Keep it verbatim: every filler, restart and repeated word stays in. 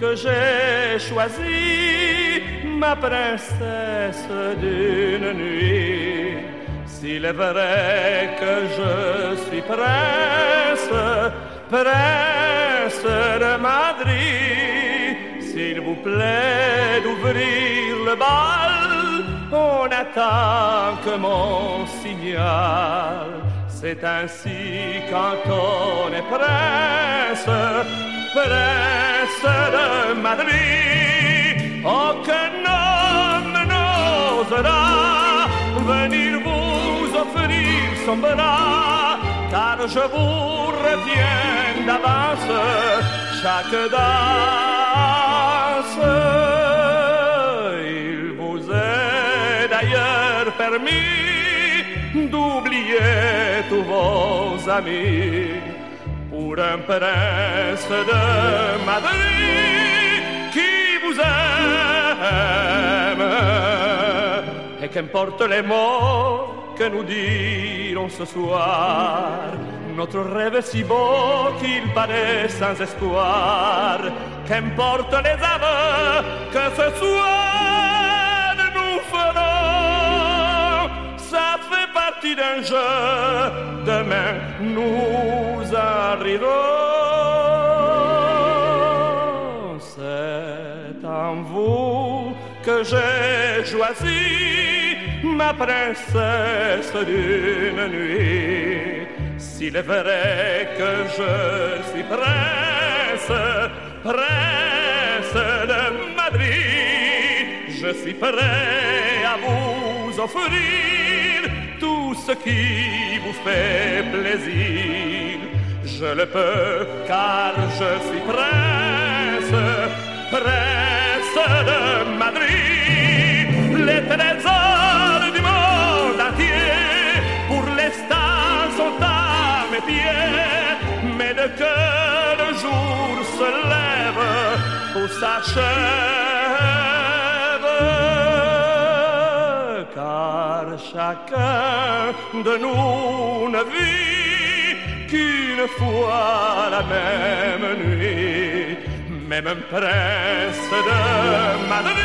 que j'ai choisi ma princesse d'une nuit. S'il est vrai que je suis prince, prince de Madrid, s'il vous plaît d'ouvrir le bal, on attend que mon signal. C'est ainsi quand on est prince, prince de Madrid. Aucun homme n'osera venir vous offrir son bras, car je vous retiens d'avance chaque danse. Il vous est d'ailleurs permis d'oublier tous vos amis pour un prince de Madrid qui vous aime. Et qu'importe les mots que nous dirons ce soir, notre rêve est si beau qu'il paraît sans espoir. Qu'importe les aveux que ce soir nous ferons, ça fait partie d'un jeu, demain nous arriverons. C'est en vous que j'ai choisi ma princesse d'une nuit. S'il est vrai que je suis prince, prince de Madrid, je suis prêt à vous offrir tout ce qui vous fait plaisir. Je le peux car je suis prince, prince de Madrid. Les trésors du monde entier pour l'instant sont à mes pieds, mais de que le jour se lève, tout s'achève, car chacun de nous ne vit qu'une fois la même nuit. Même un prince de Madrid